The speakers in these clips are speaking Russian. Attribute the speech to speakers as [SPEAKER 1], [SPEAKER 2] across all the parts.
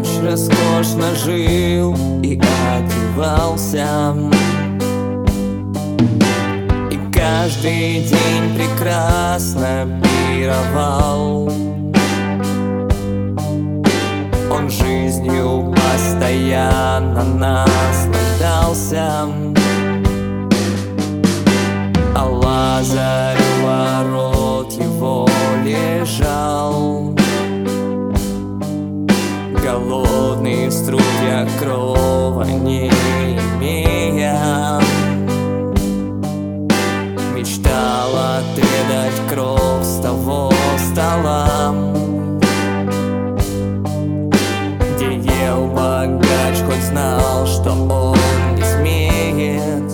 [SPEAKER 1] Богач роскошно жил и одевался, и каждый день прекрасно пировал. Он жизнью постоянно наслаждался, а Лазарь у ворот его лежал, голодный, в струях крова не имея. Мечтал отведать кровь с того стола, где ел богач, хоть знал, что он не смеет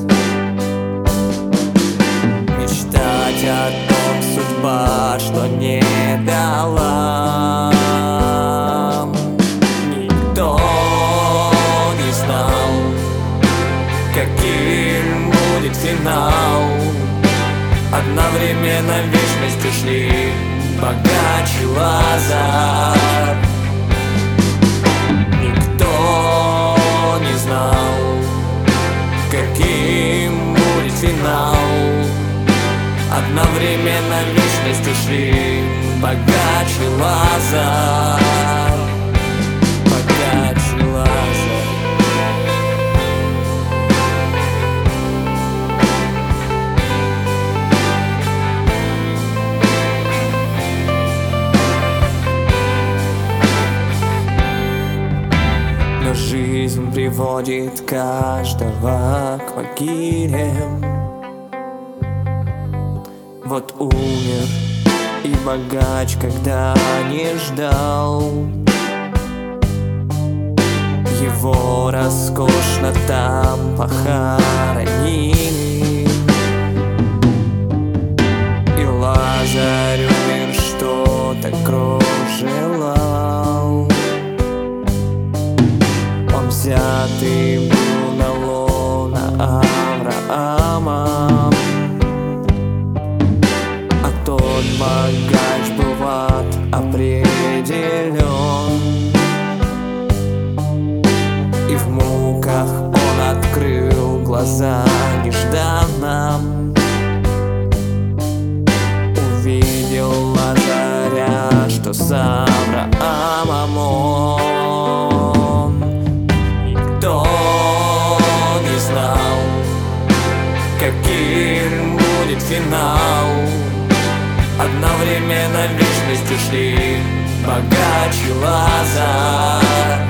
[SPEAKER 1] мечтать о том, судьба, что не дала. Никто не знал, каким будет финал. Одновременно в вечность ушли богач и Лазарь. Никто не знал, каким будет финал. Одновременно в вечность ушли богач и Лазарь. Богач и Лазарь. Но жизнь приводит каждого к могиле. Вот умер и богач, когда не ждал. Его роскошно там похоронили, и Лазарь умер, что-то кровь желал. Он взятый был на лоно Авраама, а тот богач был в ад определен. И в муках он открыл глаза нежданно, увидел Лазаря, что с Авраамом он. Никто не знал, каким будет финал. Одновременно в вечность ушли богач и Лазарь.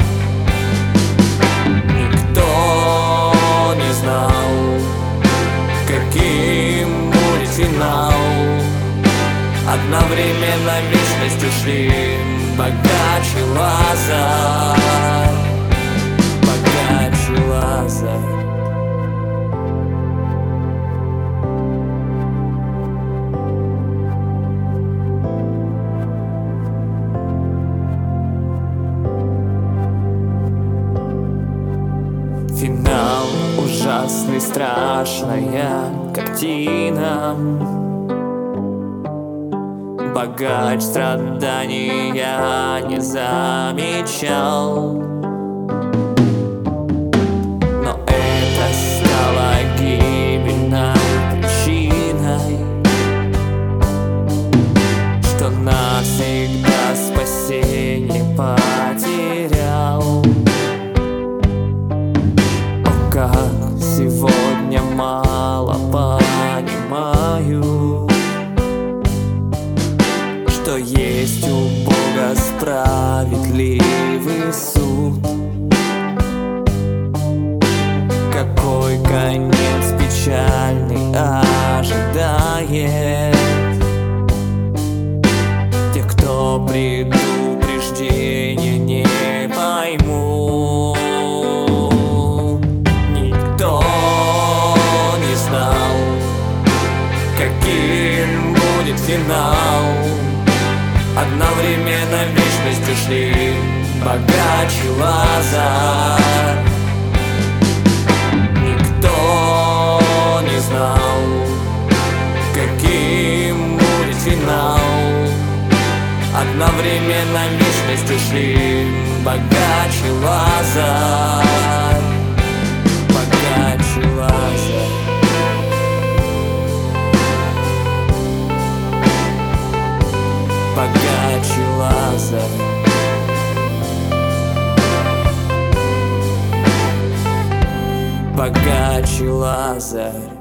[SPEAKER 1] Никто не знал, каким будет финал. Одновременно в вечность ушли богач и Лазарь. Богач и Лазарь. Финал ужасный, страшная картина. Богач страдания не замечал, но это стало гибельной причиной, что навсегда спасение потерял. Как сегодня мало понимаю, что есть у Бога справедливый суд. Какой конец печальный ожидает тех, кто предупреждения не поймут. Каким будет финал. Одновременно в вечность ушли богач и Лазарь. Никто не знал, каким будет финал. Одновременно в вечность ушли богач и Лазарь, богач и Лазарь. Богач и Лазарь. Богач и Лазарь.